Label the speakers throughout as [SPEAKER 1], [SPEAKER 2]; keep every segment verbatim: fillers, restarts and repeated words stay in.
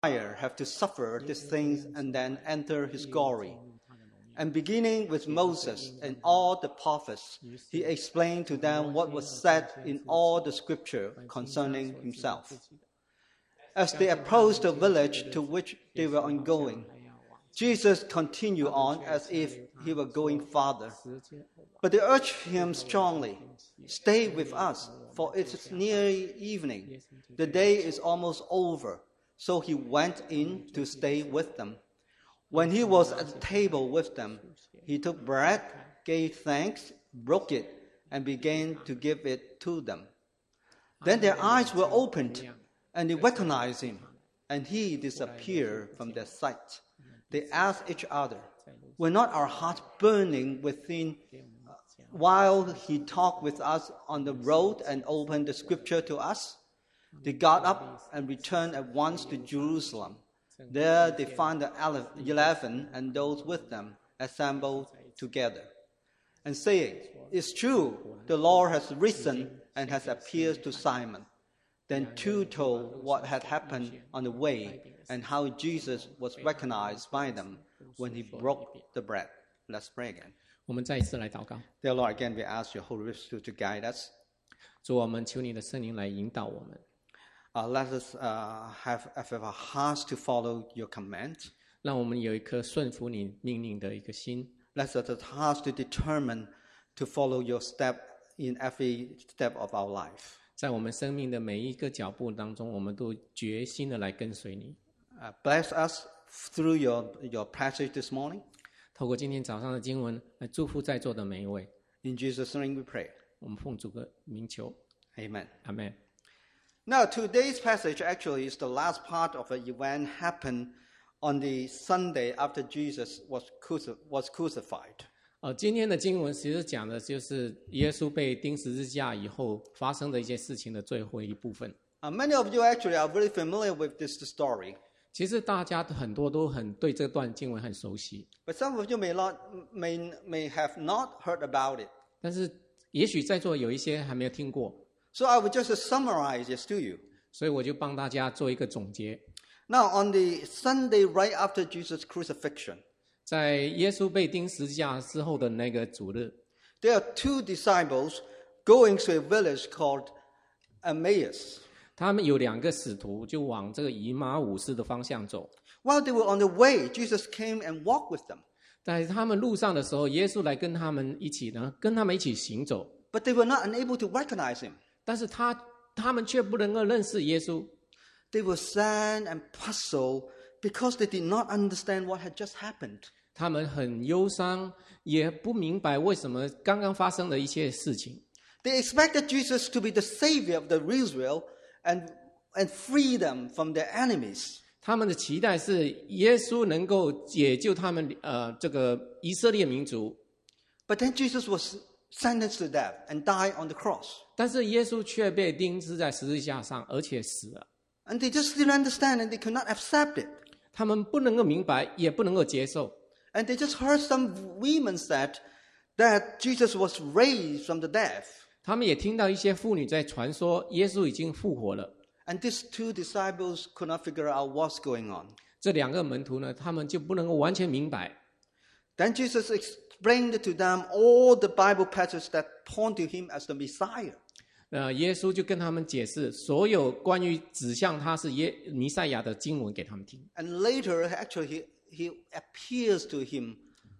[SPEAKER 1] Messiah have to suffer these things and then enter his glory. And beginning with Moses and all the prophets, he explained to them what was said in all the scripture concerning himself. As they approached the village to which they were going, Jesus continued on as if he were going farther. But they urged him strongly, "Stay with us, for it is nearly evening. The day is almost over." So he went in to stay with them. When he was at the table with them, he took bread, gave thanks, broke it, and began to give it to them. Then their eyes were opened, and they recognized him, and he disappeared from their sight. They asked each other, "Were not our hearts burning within uh, while he talked with us on the road and opened the scripture to us?" They got up and returned at once to Jerusalem. There they found the eleven and those with them assembled together, and saying, "It's true, the Lord has risen and has appeared to Simon." Then two told what had happened on the way and how Jesus was recognized by them when he broke the bread. Let's pray again.
[SPEAKER 2] 我们再一次来祷告。
[SPEAKER 1] Dear Lord, again we ask your Holy Spirit to guide us.
[SPEAKER 2] 主，我们求你的圣灵来引导我们。
[SPEAKER 1] Uh, let us uh, have, have our hearts to follow your command.
[SPEAKER 2] 让我们有一颗顺服你命令的一个心。
[SPEAKER 1] Let us have hearts to determine to follow your step in every step of our life.
[SPEAKER 2] 在我们生命的每一个脚步当中，我们都决心的来跟随你。
[SPEAKER 1] Uh, bless us through your, your passage this morning.
[SPEAKER 2] 透过今天早上的经文来祝福在座的每一位。
[SPEAKER 1] In Jesus' name we pray.
[SPEAKER 2] 我们奉主的名求。
[SPEAKER 1] Amen.
[SPEAKER 2] Amen.
[SPEAKER 1] Now, today's passage actually is the last part of an event happened on the Sunday after Jesus was, cruci- was crucified.
[SPEAKER 2] 呃，今天的经文其实讲的就是耶稣被钉十字架以后发生的一些事情的最后一部分。
[SPEAKER 1] Uh, many of you actually are very familiar with this story.
[SPEAKER 2] 其实大家很多都很对这段经文很熟悉，
[SPEAKER 1] But some of you may not may may have not heard about it.
[SPEAKER 2] 但是也许在座有一些还没有听过，
[SPEAKER 1] So I will just summarize this to you.
[SPEAKER 2] 所以我就帮大家做一个总结。
[SPEAKER 1] Now, on the Sunday right after Jesus' crucifixion,
[SPEAKER 2] 在耶稣被钉十字架之后的那个主日，
[SPEAKER 1] there are two disciples going to a village called Emmaus.
[SPEAKER 2] 他们有两个使徒就往这个以马忤斯的方向走。
[SPEAKER 1] While they were on the way, Jesus came and walked with them.
[SPEAKER 2] 在他们路上的时候，耶稣来跟他们一起呢，跟他们一起行走。
[SPEAKER 1] But they were not unable to recognize him.
[SPEAKER 2] 但是他他们却不能够认识耶稣，
[SPEAKER 1] They were sad and puzzled because they did not understand what had just happened.
[SPEAKER 2] 他们很忧伤，也不明白为什么刚刚发生的一切事情。
[SPEAKER 1] They expected Jesus to be the savior of the Israel and, and free them from their enemies.
[SPEAKER 2] 他们的期待是耶稣能够解救他们，呃，这个以色列民族。
[SPEAKER 1] But then Jesus was sentenced to death and died on the cross.
[SPEAKER 2] 但是耶稣却被钉死在十字架上，而且死了。
[SPEAKER 1] And they just didn't understand and they could not accept it.
[SPEAKER 2] 他们不能够明白，也不能够接受。
[SPEAKER 1] And they just heard some women said that Jesus was raised from the dead.
[SPEAKER 2] 他们也听到一些妇女在传说，耶稣已经复活了。
[SPEAKER 1] And these two disciples could not figure out what's going on.
[SPEAKER 2] 这两个门徒呢，他们就不能够完全明白。
[SPEAKER 1] Then Jesus explained to them all the Bible passages that point to him as the Messiah.
[SPEAKER 2] 呃，耶稣就跟他们解释所有关于指向他是耶弥赛亚的经文给他们听。
[SPEAKER 1] And later, actually, he, he appears to him,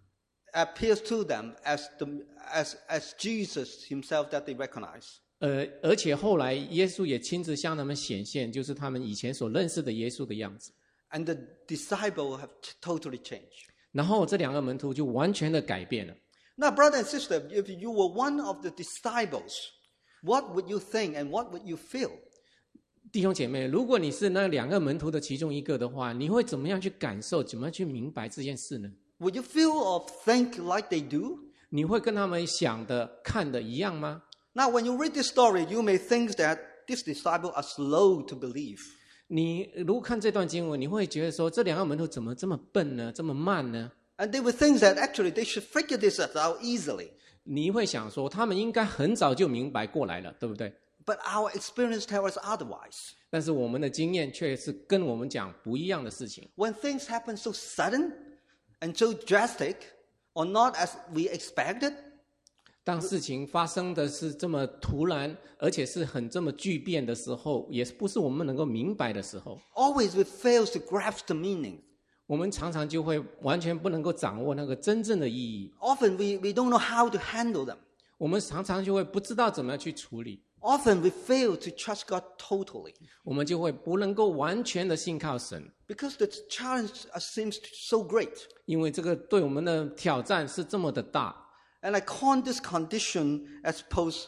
[SPEAKER 1] appears to them as the as as Jesus himself that they recognize.
[SPEAKER 2] 呃，而且后来耶稣也亲自向他们显现，就是他们以前所认识的耶稣的样子。
[SPEAKER 1] And the disciple have totally changed.
[SPEAKER 2] 然后这两个门徒就完全的改变了。
[SPEAKER 1] Now, brother and sister, if you were one of the disciples, what would you think and what would you feel?
[SPEAKER 2] 弟兄姐妹，如果你是那两个门徒的其中一个的话，你会怎么样去感受，怎么样去明白这件事呢？
[SPEAKER 1] Would you feel or think like they do?
[SPEAKER 2] 你会跟他们想的、看的一样吗？
[SPEAKER 1] Now, when you read this story, you may think that these disciples are slow to believe.
[SPEAKER 2] 你如果看这段经文，你会觉得说，这两个门徒怎么这么笨呢？这么慢呢？
[SPEAKER 1] And they would think that actually they should figure this out easily.
[SPEAKER 2] 你会想说，他们应该很早就明白过来了，对不对？
[SPEAKER 1] but our experience tells us otherwise.
[SPEAKER 2] 但是我们的经验却是跟我们讲不一样的事情。
[SPEAKER 1] When things happen so sudden and so drastic, or not as we expected,
[SPEAKER 2] 当事情发生的是这么突然，而且是很这么巨变的时候，也不是我们能够明白的时候，
[SPEAKER 1] always we fail to grasp the meaning.
[SPEAKER 2] 我们常常就会完全不能够掌握那个真正的意义。
[SPEAKER 1] Often we, we don't know how to handle them.
[SPEAKER 2] 我们常常就会不知道怎么样去处理，
[SPEAKER 1] Often we fail to trust God totally
[SPEAKER 2] 我们就会不能够完全的信靠神，
[SPEAKER 1] because the challenge seems so great.
[SPEAKER 2] 因为这个对我们的挑战是这么的大。
[SPEAKER 1] And I call this condition as post,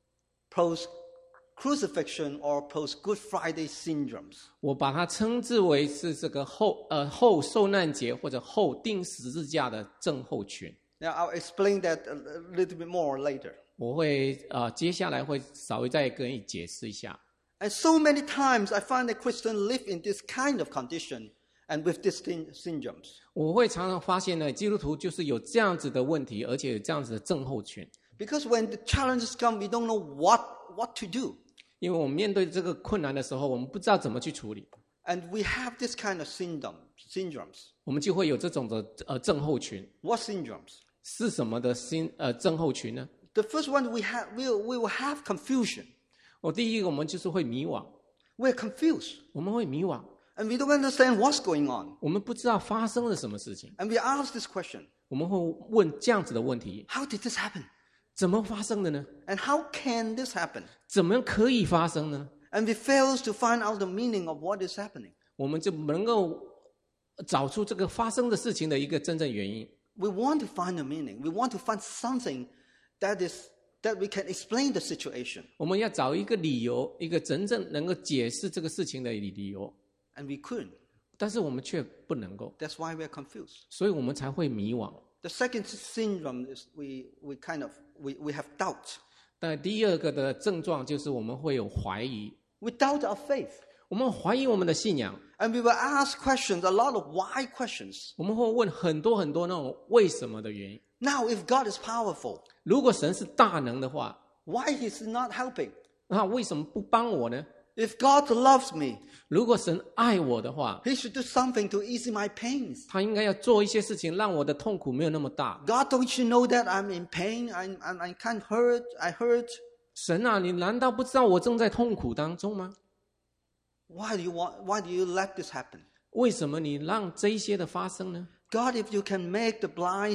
[SPEAKER 1] post crucifixion or post Good Friday syndromes.
[SPEAKER 2] 我把它称之为是这个后呃后受难节或者后钉十字架的症候群。
[SPEAKER 1] Now I'll explain that a little bit more later.
[SPEAKER 2] 我会呃接下来会稍微再跟你解释一下。
[SPEAKER 1] And so many times I find that Christians live in this kind of condition and with these syndromes.
[SPEAKER 2] 我会常常发现呢，基督徒就是有这样子的问题，而且有这样子的症候群。
[SPEAKER 1] Because when the challenges come, we don't know what, what to do.
[SPEAKER 2] 因为我们面对这个困难的时候，我们不知道怎么去处理，
[SPEAKER 1] And we have this kind of syndrome, syndromes.
[SPEAKER 2] 我们就会有这种的呃症候群。
[SPEAKER 1] What syndromes?
[SPEAKER 2] 是什么的心呃症候群呢？
[SPEAKER 1] The first one, we, have, we, we will have confusion.
[SPEAKER 2] 我第一个，我们就是会迷惘，
[SPEAKER 1] We're confused.
[SPEAKER 2] 我们会迷惘，
[SPEAKER 1] And we don't understand what's going on.
[SPEAKER 2] 我们不知道发生了什么事情，
[SPEAKER 1] And we ask this question,
[SPEAKER 2] 我们会问这样子的问题：
[SPEAKER 1] how did this happen?
[SPEAKER 2] 怎么发生的呢？
[SPEAKER 1] And how can this happen?
[SPEAKER 2] 怎么可以发生呢？
[SPEAKER 1] And we fail to find out the meaning of what is happening.
[SPEAKER 2] 我们就不能够找出这个发生的事情的一个真正原因。
[SPEAKER 1] We want to find a meaning. We want to find something that is that we can explain the situation.
[SPEAKER 2] 我们要找一个理由，一个真正能够解释这个事情的理由，
[SPEAKER 1] And we couldn't.
[SPEAKER 2] 但是我们却不能够，
[SPEAKER 1] That's why we're confused.
[SPEAKER 2] 所以我们才会迷惘。
[SPEAKER 1] The second syndrome is we, we kind of we, we have doubt.
[SPEAKER 2] 但第二个的症状就是我们会有怀疑，
[SPEAKER 1] We doubt our faith.
[SPEAKER 2] 我们怀疑我们的信仰，
[SPEAKER 1] And we will ask questions, a lot of why questions.
[SPEAKER 2] 我们会问很多很多那种为什么的原因。
[SPEAKER 1] Now, if God is powerful,
[SPEAKER 2] 如果神是大能的话，
[SPEAKER 1] why is He not helping?
[SPEAKER 2] 那为什么不帮我呢？
[SPEAKER 1] If God loves me,
[SPEAKER 2] 如果神爱我的话，
[SPEAKER 1] He should do something to ease my pains.
[SPEAKER 2] 他应该要做一些事情，让我的痛苦没有那么大。
[SPEAKER 1] God, don't you know that I'm in pain? I'm, I'm, I can't hurt. I hurt.
[SPEAKER 2] 神啊，你难道不知道我正在痛苦当中吗？
[SPEAKER 1] Why do you want? Why do you let this happen?
[SPEAKER 2] 为什么你让这一些的发生呢？
[SPEAKER 1] God, if you can make the blind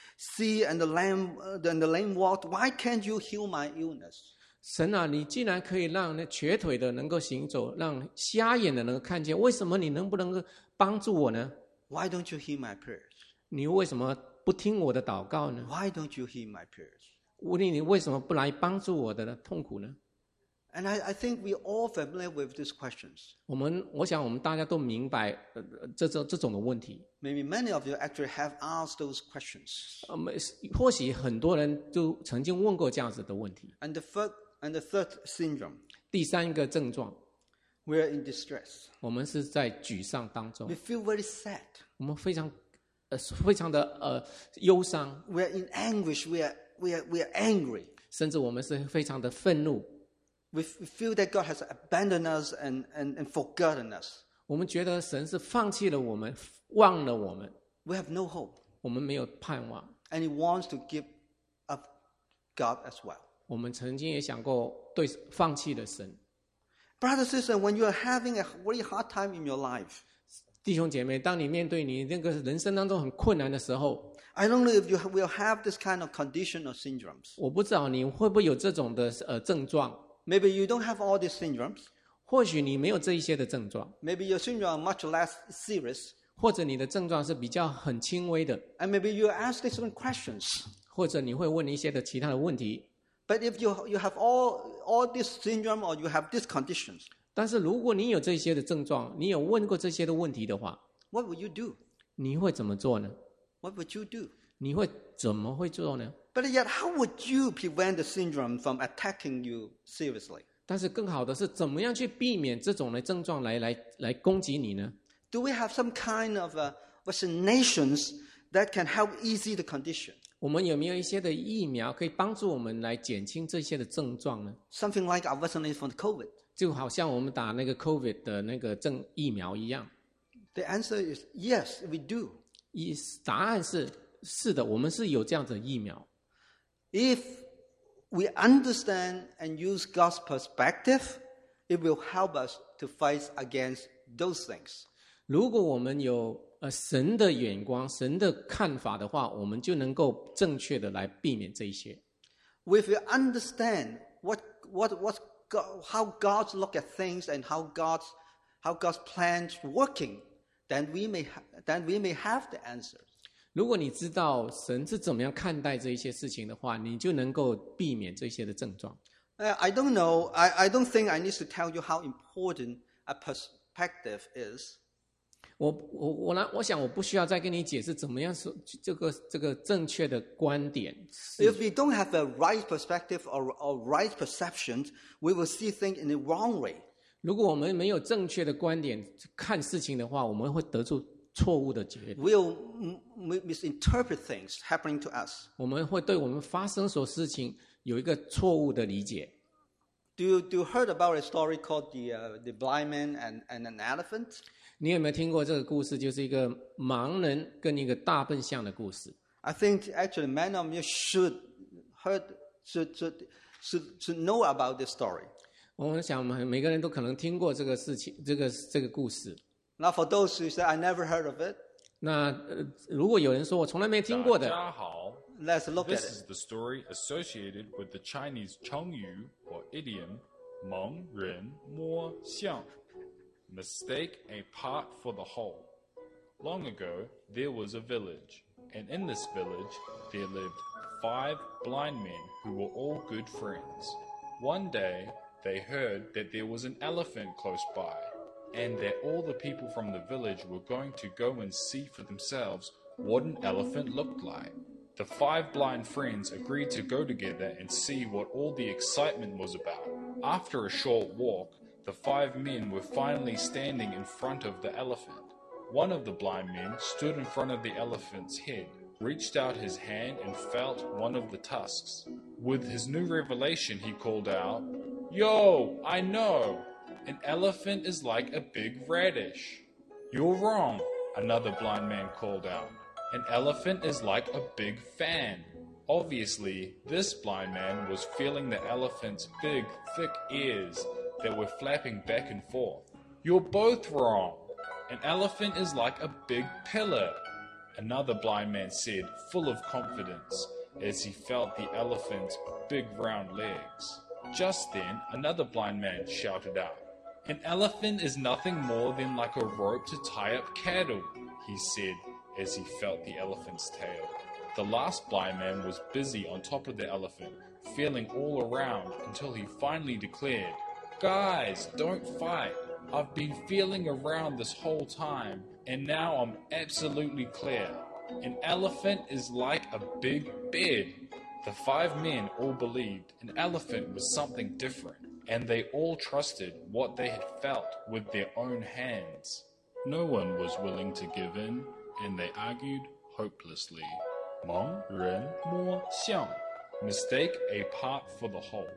[SPEAKER 1] see and the lame uh, and the lame walk, why can't you heal my illness?
[SPEAKER 2] 神啊，你既然可以让那瘸腿的能够行走，让瞎眼的能够看见，为什么你能不能够帮助我呢？
[SPEAKER 1] Why don't you hear my prayers?
[SPEAKER 2] 你为什么不听我的祷告呢？
[SPEAKER 1] Why don't you hear my prayers?
[SPEAKER 2] 无论你为什么不来帮助我的痛苦呢？
[SPEAKER 1] And I, I think we all familiar with these questions.
[SPEAKER 2] 我们，我想我们大家都明白，呃，这这这种的问题。
[SPEAKER 1] Maybe many of you actually have asked those questions.
[SPEAKER 2] 呃，没或许很多人都曾经问过这样子的问题。
[SPEAKER 1] And the third and the third syndrome,
[SPEAKER 2] 第三个症状，
[SPEAKER 1] we're in distress.
[SPEAKER 2] 我们是在沮丧当中
[SPEAKER 1] We，feel very sad.
[SPEAKER 2] 我们非常，呃，非常的呃忧伤，
[SPEAKER 1] We're in anguish. We are, we are, we are angry.
[SPEAKER 2] 甚至我们是非常的愤怒。
[SPEAKER 1] We, we feel that God has abandoned us and, and, and forgotten us.
[SPEAKER 2] 我们觉得神是放弃了我们，忘了我们，
[SPEAKER 1] We have no hope.
[SPEAKER 2] 我们没有盼望。
[SPEAKER 1] And He wants to give up God as well.
[SPEAKER 2] 我们曾经也想过对放弃了神。
[SPEAKER 1] Brothers and sisters, when you are having a very hard time in your life,
[SPEAKER 2] 弟兄姐妹，当你面对你那个人生当中很困难的时候，
[SPEAKER 1] I don't know if you will have this kind of condition or syndromes.
[SPEAKER 2] 我不知道你会不会有这种的呃症状。
[SPEAKER 1] Maybe you don't have all these syndromes.
[SPEAKER 2] 或许你没有这一些的症状，
[SPEAKER 1] Maybe your syndrome are much less serious.
[SPEAKER 2] 或者你的症状是比较很轻微的，
[SPEAKER 1] And maybe you ask different questions.
[SPEAKER 2] 或者你会问一些的其他的问题。
[SPEAKER 1] But if you, you have all, all this syndrome or you have these conditions,
[SPEAKER 2] 但是如果你有这些的症状，你有问过这些的问题的话，
[SPEAKER 1] what would you do?
[SPEAKER 2] 你会怎么做呢？
[SPEAKER 1] What would you do?
[SPEAKER 2] 你会怎么会做呢？
[SPEAKER 1] But yet, how would you prevent the syndrome from attacking you seriously?
[SPEAKER 2] 但是更好的是，怎么样去避免这种的症状来来来攻击你呢？
[SPEAKER 1] Do we have some kind of uh, vaccinations that can help ease the condition?
[SPEAKER 2] 我们有没有一些的疫苗可以帮助我们来减轻这些的症状呢？
[SPEAKER 1] Something like our vaccination for the COVID.
[SPEAKER 2] 就好像我们打那个 COVID 的那个症疫苗一样。
[SPEAKER 1] The answer is yes, we do.
[SPEAKER 2] 一答案是是的，我们是有这样的疫苗。
[SPEAKER 1] If we understand and use God's perspective, it will help us to fight against those things.
[SPEAKER 2] 如果我们有呃神的眼光、神的看法的话，我们就能够正确的来避免这一些。
[SPEAKER 1] If we understand what what what God, how God look at things and how God's how God's plans working, then we may ha- then we may have the answers.
[SPEAKER 2] 如果你知道神是怎么样看待这一些事情的话，你就能够避免这些的症状。
[SPEAKER 1] Uh, I don't know. I, I don't think I need to tell you how important a perspective is.
[SPEAKER 2] 我我我呢？我想我不需要再跟你解释怎么样说这个这个正确的观点。
[SPEAKER 1] If we don't have a right perspective or, or right perceptions, we will see things in the wrong way.
[SPEAKER 2] 如果我们没有正确的观点看事情的话，我们会得出错误的结论。
[SPEAKER 1] We'll m- misinterpret things happening to us.
[SPEAKER 2] 我们会对我们发生所事情有一个错误的理解。
[SPEAKER 1] Do you, do you heard about a story called the, uh, the blind man and, and an elephant?
[SPEAKER 2] 你有没有听过这个故事？就是一个盲人跟一个大笨象的故事。
[SPEAKER 1] I think actually many of you should heard should should should, should know about this story.
[SPEAKER 2] 我想每每个人都可能听过这个事情，这个这个故事。
[SPEAKER 1] Now for those who say I never heard of it,
[SPEAKER 2] 那呃，如果有人说我从来没听过的，
[SPEAKER 3] 大家好
[SPEAKER 1] let's look at
[SPEAKER 3] This is
[SPEAKER 1] it.
[SPEAKER 3] the story associated with the Chinese Chengyu or idiom 蒙人摸象 mistake a part for the whole. Long ago, there was a village, and in this village there lived five blind men who were all good friends. One day, they heard that there was an elephant close by, and that all the people from the village were going to go and see for themselves what an elephant looked like. The five blind friends agreed to go together and see what all the excitement was about. After a short walk, the five men were finally standing in front of the elephant. One of the blind men stood in front of the elephant's head, reached out his hand and felt one of the tusks. With his new revelation, he called out, "Yo, I know! An elephant is like a big radish." "You're wrong," another blind man called out. "An elephant is like a big fan." Obviously, this blind man was feeling the elephant's big, thick ears that were flapping back and forth. "You're both wrong. An elephant is like a big pillar," another blind man said, full of confidence, as he felt the elephant's big round legs. Just then, another blind man shouted out, "An elephant is nothing more than like a rope to tie up cattle," he said, as he felt the elephant's tail. The last blind man was busy on top of the elephant, feeling all around until he finally declared, "Guys, don't fight. I've been feeling around this whole time, and now I'm absolutely clear. An elephant is like a big bed." The five men all believed an elephant was something different, and they all trusted what they had felt with their own hands. No one was willing to give in, and they argued hopelessly. 蒙人摸象 mistake a part for the whole.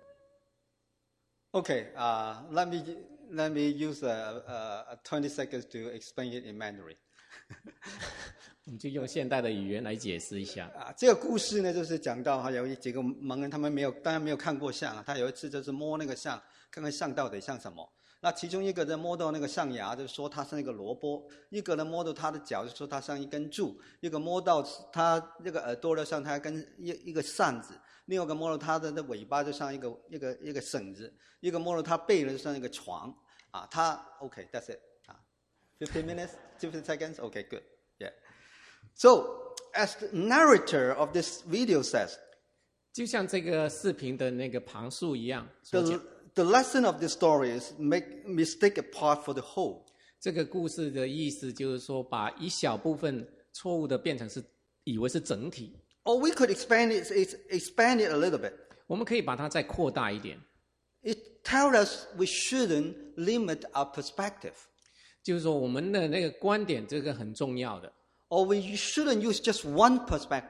[SPEAKER 1] Okay, uh, let me let me use uh, uh, twenty seconds to explain it in Mandarin.
[SPEAKER 2] 我们就用现代的语言来解释一下。
[SPEAKER 1] 啊，这个故事呢，就是讲到哈，有一几个盲人，他们没有，当然没有看过象啊。他有一次就是摸那个象，看看象到底像什么。那其中一个人摸到那个象牙，就说它像一个萝卜；一个人摸到他的脚，就说它像一根柱；一个摸到他那个耳朵的像它跟一一个扇子；另外一个摸到他的那尾巴，就像一个一个一个绳子；一个摸到他背呢，就像一个床。啊，他 OK，that's it 啊 ，fifteen minutes, fifteen seconds, OK, good, yeah. So, as the narrator of this video says,
[SPEAKER 2] 就像这个视频的那个旁述一样所讲，
[SPEAKER 1] the, the lesson of this story is make mistake apart for the whole.
[SPEAKER 2] 这个故事的意思就是说，把一小部分错误的变成是以为是整体。
[SPEAKER 1] Or we could expand it, expand it a little bit.
[SPEAKER 2] 我们可以把它再扩大一点。
[SPEAKER 1] It tells us we shouldn't limit our perspective.
[SPEAKER 2] 就是说，我们的那个观点，这个很重要的。
[SPEAKER 1] Or we shouldn't use just one perspective.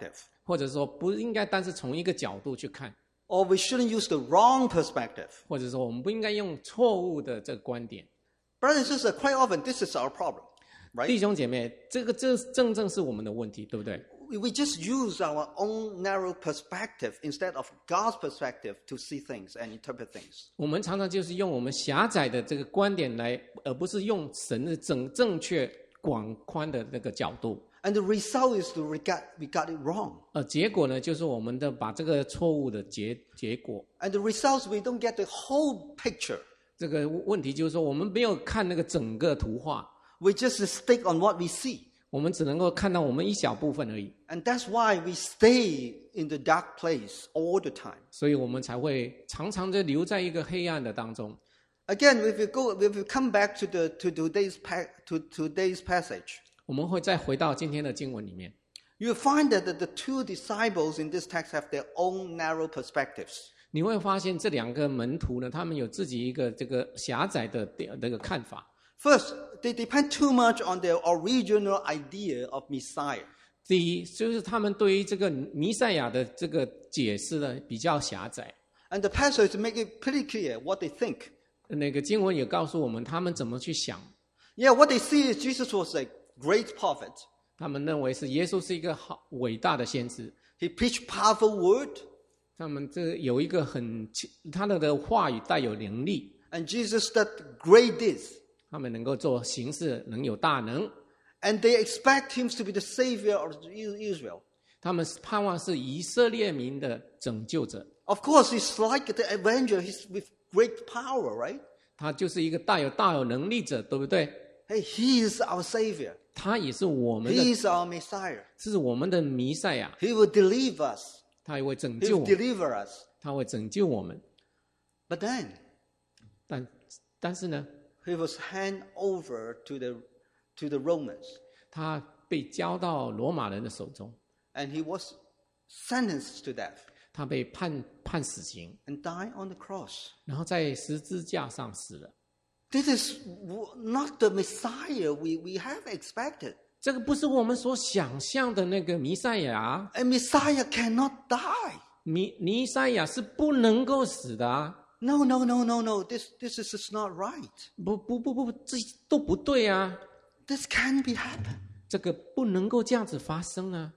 [SPEAKER 2] 或者说不应该单是从一个角度去看，
[SPEAKER 1] or we shouldn't use the wrong perspective.
[SPEAKER 2] 或者说我们不应该用错误的这个观点。
[SPEAKER 1] Brothers and sisters, quite often this is our problem,
[SPEAKER 2] 弟
[SPEAKER 1] right?
[SPEAKER 2] 兄姐妹，这个这正正是我们的问题，对不对？
[SPEAKER 1] We we just use our own narrow perspective instead of God's perspective to see things and interpret things.
[SPEAKER 2] 我们常常就是用我们狭窄的这个观点来，而不是用神的正正确广宽的那个角度。
[SPEAKER 1] And the result is to we got, we got it wrong.
[SPEAKER 2] 呃，结果呢，就是我们的把这个错误的结结果，
[SPEAKER 1] And the results, we don't get the whole picture.
[SPEAKER 2] 这个问题就是说，我们没有看那个整个图画，
[SPEAKER 1] We just stick on what we see.
[SPEAKER 2] 我们只能够看到我们一小部分而已，
[SPEAKER 1] And that's why we stay in the dark place all the time.
[SPEAKER 2] 所以我们才会常常的留在一个黑暗的当中。
[SPEAKER 1] Again, if you go, if you come back to the to today's pa- to today's passage,
[SPEAKER 2] 我们会再回到今天的经文里面，
[SPEAKER 1] you find that the, the two disciples in this text have their own narrow perspectives.
[SPEAKER 2] 你会发现这两个门徒呢，他们有自己一个这个狭窄的这个看法。
[SPEAKER 1] First, they depend too much on their original idea of Messiah.
[SPEAKER 2] 第一，就是他们对于这个弥赛亚的这个解释呢比较狭窄。
[SPEAKER 1] And the passage make it pretty clear what they think.
[SPEAKER 2] 那个经文也告诉我们他们怎么去想。
[SPEAKER 1] Yeah, what they see is Jesus was a great prophet.
[SPEAKER 2] 他们认为是耶稣是一个好伟大的先知，
[SPEAKER 1] He preached powerful word,
[SPEAKER 2] 他们这有一个很他的的话语带有能力，
[SPEAKER 1] and Jesus did great deeds.
[SPEAKER 2] 他们能够做行事，能有大能。
[SPEAKER 1] And they expect him to be the savior of Israel.
[SPEAKER 2] 他们盼望是以色列民的拯救者。
[SPEAKER 1] Of course, he's like the avenger. He's with great power, right?
[SPEAKER 2] 他就是一个大有大有能力者，对不对？
[SPEAKER 1] Hey, he is our savior.
[SPEAKER 2] 他也是我们
[SPEAKER 1] He
[SPEAKER 2] 的，
[SPEAKER 1] is our Messiah.
[SPEAKER 2] 是我们的弥赛亚，
[SPEAKER 1] He will deliver us.
[SPEAKER 2] 他也会拯
[SPEAKER 1] He
[SPEAKER 2] 救
[SPEAKER 1] will
[SPEAKER 2] 我们，
[SPEAKER 1] deliver us.
[SPEAKER 2] 他会拯救我们。
[SPEAKER 1] But then
[SPEAKER 2] 但但是呢，
[SPEAKER 1] he was handed over to the to the Romans,
[SPEAKER 2] 他被交到罗马人的手中，
[SPEAKER 1] and he was sentenced to death
[SPEAKER 2] 他被判判死刑，
[SPEAKER 1] and died on the cross.
[SPEAKER 2] 然后在十字架上死了。
[SPEAKER 1] This is not the Messiah we, we have expected.
[SPEAKER 2] 这个不是我们所想象的那个弥赛亚，
[SPEAKER 1] A Messiah cannot die.
[SPEAKER 2] 弥弥赛亚是不能够死的啊！
[SPEAKER 1] No, no, no, no, no. This this is just not right.
[SPEAKER 2] 不不不不，这都不对啊！
[SPEAKER 1] This can't be happen.
[SPEAKER 2] 这个不能够这样子发生啊！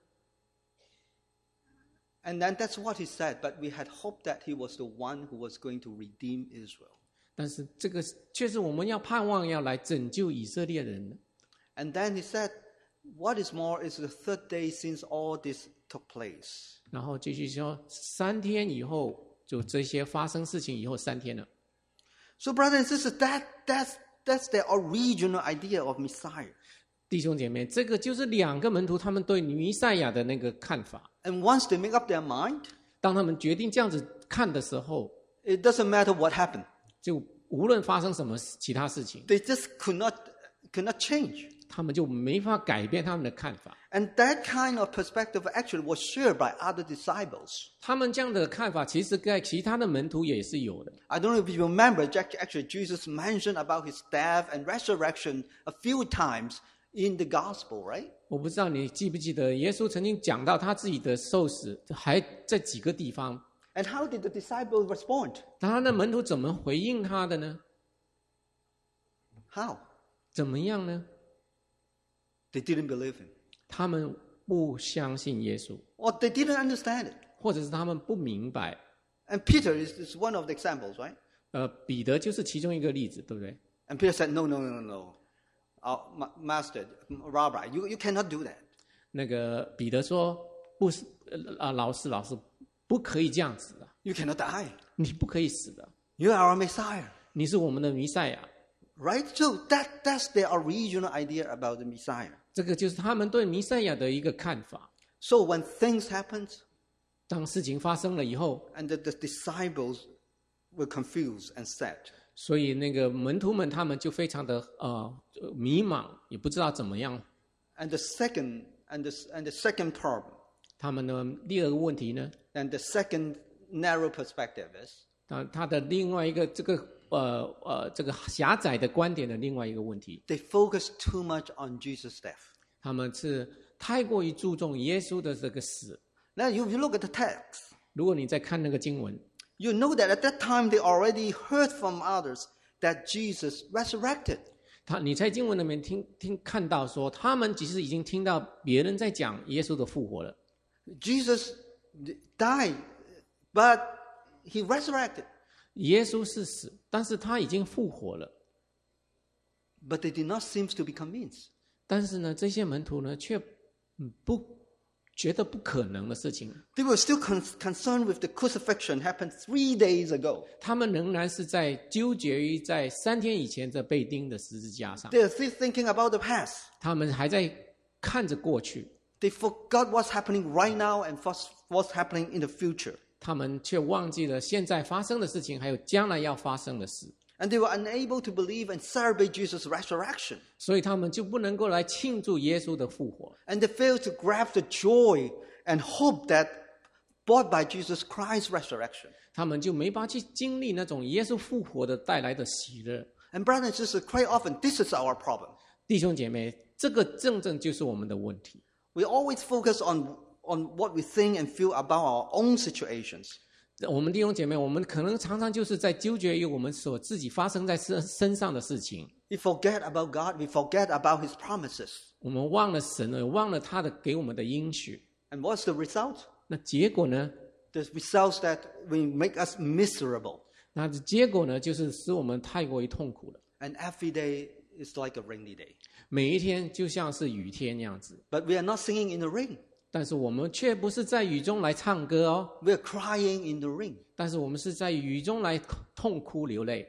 [SPEAKER 1] And then that's what he said. But we had hoped that he was the one who was going to redeem Israel.
[SPEAKER 2] 但是这个却是我们要盼望要来拯救以色列人的。
[SPEAKER 1] And then he said, what is more is the third day since all this took place.
[SPEAKER 2] 然后继续说，三天以后，就这些发生事情以后三天了。
[SPEAKER 1] So, brothers and sisters, that, that's, that's the original idea of Messiah.
[SPEAKER 2] 弟兄姐妹，这个就是两个门徒他们对弥赛亚的那个看法。
[SPEAKER 1] And once they make up their mind,
[SPEAKER 2] 当他们决定这样子看的时候，
[SPEAKER 1] it doesn't matter what happened.
[SPEAKER 2] 就无论发生什么其他事情，
[SPEAKER 1] They just could not, could not change.
[SPEAKER 2] 他们就没法改变他们的看法。
[SPEAKER 1] And that kind of perspective actually was shared by other disciples.
[SPEAKER 2] 他们这样的看法，其实在其他的门徒也是有的。
[SPEAKER 1] I don't know if you remember, actually Jesus mentioned about his death and resurrection a few times in the gospel, right?
[SPEAKER 2] 我不知道你记不记得，耶稣曾经讲到他自己的受死，还在几个地方。
[SPEAKER 1] And how did the disciples respond?
[SPEAKER 2] 那他的门徒怎么回应他的呢？
[SPEAKER 1] How?
[SPEAKER 2] 怎么样呢？
[SPEAKER 1] They didn't believe him.
[SPEAKER 2] 他们不相信耶稣，
[SPEAKER 1] Or they didn't understand it.
[SPEAKER 2] 或者是他们不明白。
[SPEAKER 1] And Peter is, is one of the examples, right?
[SPEAKER 2] 呃，彼得就是其中一个例子，对不对？
[SPEAKER 1] And Peter said, no, no, no, no, no. Our ma- master, Rabbi, you, you cannot do that.
[SPEAKER 2] 那个彼得说：“不是，呃啊，老师，老师，不可以这样子的，
[SPEAKER 1] You cannot die.
[SPEAKER 2] 你不可以死的，
[SPEAKER 1] You are our Messiah.
[SPEAKER 2] 你是我们的弥赛亚。”
[SPEAKER 1] Right? So that, that's their original idea about the Messiah.
[SPEAKER 2] 这个就是他们对弥赛亚的一个看法。
[SPEAKER 1] So when things happened
[SPEAKER 2] 当事情发生了以后，
[SPEAKER 1] and the, the disciples were confused and sad,
[SPEAKER 2] 所以那个门徒们他们就非常的呃迷茫，也不知道怎么样。
[SPEAKER 1] and the second and the, and the second problem,
[SPEAKER 2] 他们的第二个问题呢，
[SPEAKER 1] and the second narrow perspective is
[SPEAKER 2] 他他的另外一个这个呃呃这个狭窄的观点的另外一个问题，
[SPEAKER 1] they focus too much on Jesus' death.
[SPEAKER 2] 他们是太过于注重耶稣的这个死，
[SPEAKER 1] Now, if you look at the text,
[SPEAKER 2] 如果你再看那个经文，
[SPEAKER 1] you know that at that time they already heard from others that Jesus resurrected.
[SPEAKER 2] 他你在经文里面听听看到说，他们其实已经听到别人在讲耶稣的复活了。
[SPEAKER 1] Jesus died, but he resurrected.
[SPEAKER 2] 耶稣是死，但是他已经复活了。
[SPEAKER 1] But they did not seem to be convinced.
[SPEAKER 2] 但是呢，这些门徒呢，却不觉得不可能的事情。
[SPEAKER 1] They were still con- concerned with the crucifixion happened three days ago.
[SPEAKER 2] 他们仍然是在纠结于在三天以前这被钉的十字架上，
[SPEAKER 1] They are still thinking about the past.
[SPEAKER 2] 他们还在看着过去，
[SPEAKER 1] They forgot what's happening right now and what's, what's happening in the future.
[SPEAKER 2] 他们却忘记了现在发生的事情，还有将来要发生的事。
[SPEAKER 1] And they were unable to believe and celebrate Jesus' resurrection.
[SPEAKER 2] 所以他们就不能够来庆祝耶稣的复活，
[SPEAKER 1] And they failed to grab the joy and hope that brought by Jesus Christ's resurrection.
[SPEAKER 2] 他们就没法去经历那种耶稣复活的带来的喜乐。
[SPEAKER 1] And brothers and sisters, quite often this is our problem.
[SPEAKER 2] 弟兄姐妹，这个正正就是我们的问题。
[SPEAKER 1] We always focus on, on what we think and feel about our own situations.
[SPEAKER 2] 我们弟兄姐妹，我们可能常常就是在纠结于我们所自己发生在身身上的事情。
[SPEAKER 1] We forget about God. We forget about His promises.
[SPEAKER 2] 我们忘了神了，忘了他的给我们的应许。
[SPEAKER 1] And what's the result?
[SPEAKER 2] 那结果呢？
[SPEAKER 1] The results that will make us miserable.
[SPEAKER 2] 那结果呢，就是使我们太过于痛苦了。
[SPEAKER 1] And every day is like a rainy day.
[SPEAKER 2] 每一天就像是雨天那样子，
[SPEAKER 1] But we are not singing in the rain.
[SPEAKER 2] 但是我们却不是在雨中来唱歌哦，
[SPEAKER 1] We are crying in the rain.
[SPEAKER 2] 但是我们是在雨中来痛哭流泪，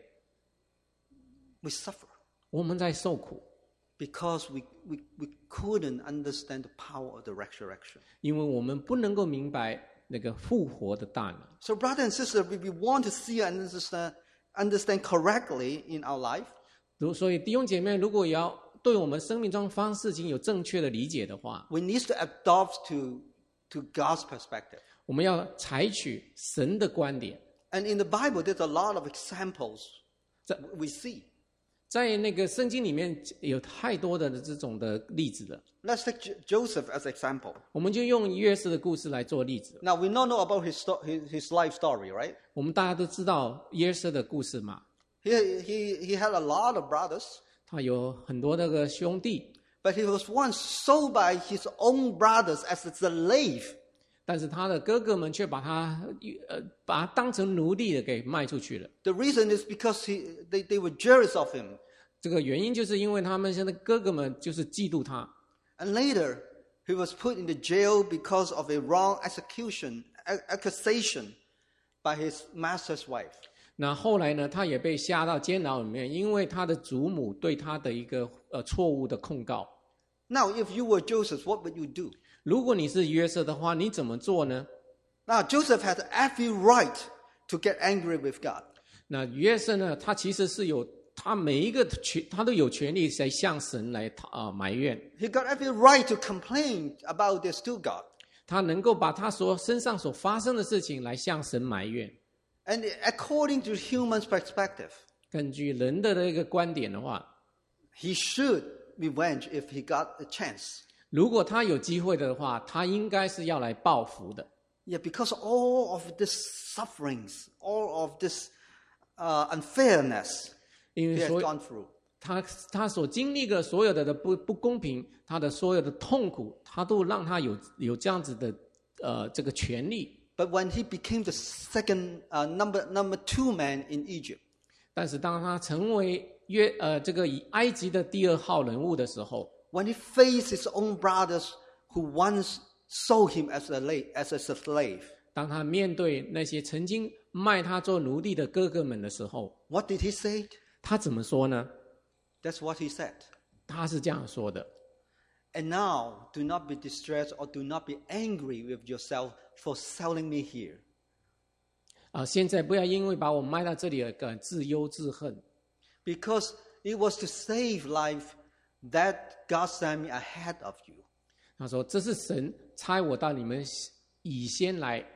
[SPEAKER 1] We suffer
[SPEAKER 2] 我们在受苦，
[SPEAKER 1] because we, we, we couldn't understand the power of the resurrection.
[SPEAKER 2] 因为我们不能够明白那个复活的大能。
[SPEAKER 1] So, brother and sister, if we want to see and understand, understand correctly in our life,
[SPEAKER 2] 如所以弟兄姐妹，如果要对我们生命中发生事情有正确的理解的话，
[SPEAKER 1] we need to adopt to, to God's perspective.
[SPEAKER 2] 我们要采取神的观点。
[SPEAKER 1] And in the Bible, there's a lot of examples
[SPEAKER 2] that
[SPEAKER 1] we see.
[SPEAKER 2] 在那个圣经里面有太多的这种的例子了，
[SPEAKER 1] Let's take J- Joseph as example.
[SPEAKER 2] 我们就用约瑟的故事来做例子。
[SPEAKER 1] Now, we all know about his, sto- his, his life story, right?
[SPEAKER 2] 我们大家都知道约瑟的故事嘛，
[SPEAKER 1] He, he, he had a lot of brothers,
[SPEAKER 2] 他有很多那个兄弟，
[SPEAKER 1] but he was once sold by his own brothers as a slave.
[SPEAKER 2] 但是他的哥哥们却把他呃把他当成奴隶的给卖出去了。
[SPEAKER 1] The reason is because he, they, they were jealous of him.
[SPEAKER 2] 这个原因就是因为他们现在哥哥们就是嫉妒他，
[SPEAKER 1] And later, he was put into jail because of a wrong execution, a- accusation by his master's wife.
[SPEAKER 2] 那后来呢，他也被下到监牢里面，因为他的祖母对他的一个呃错误的控告。
[SPEAKER 1] Now, if you were Joseph, what would you do?
[SPEAKER 2] 如果你是约瑟的话，你怎么做呢？
[SPEAKER 1] Now, Joseph had every right to get angry with God.
[SPEAKER 2] 那约瑟呢，他其实是有他每一个权，他都有权利来向神来啊、呃、埋怨，
[SPEAKER 1] He got every right to complain about this to God.
[SPEAKER 2] 他能够把他所身上所发生的事情来向神埋怨。
[SPEAKER 1] And according to human's perspective,
[SPEAKER 2] 根据人的那个观点的话，
[SPEAKER 1] he should revenge if he got a chance.
[SPEAKER 2] 如果他有机会的话，他应该是要来报复的。
[SPEAKER 1] Yeah, because all of these sufferings, all of this uh, unfairness
[SPEAKER 2] 因
[SPEAKER 1] he
[SPEAKER 2] 为
[SPEAKER 1] has
[SPEAKER 2] 所
[SPEAKER 1] gone through.
[SPEAKER 2] 他他所经历的所有的的不不公平，他的所有的痛苦，他都让他有有这样子的呃这个权利。
[SPEAKER 1] But when he became the second, uh, number, number two man in Egypt,
[SPEAKER 2] 但是当他成为约呃这个以埃及的第二号人物的时候，
[SPEAKER 1] when he faced his own brothers who once sold him as a, la- as a slave,
[SPEAKER 2] 当他面对那些曾经卖他做奴隶的哥哥们的时候，
[SPEAKER 1] what did he say?
[SPEAKER 2] 他怎么说呢？
[SPEAKER 1] That's what he said.
[SPEAKER 2] 他是这样说的。
[SPEAKER 1] And now, do not be distressed or do not be angry with yourself for selling me here.
[SPEAKER 2] 啊，现在不要因为把我卖到这里而感自忧自恨，
[SPEAKER 1] Because it was to save life that God sent me ahead of you.
[SPEAKER 2] 他说这是神差我到你们以先来，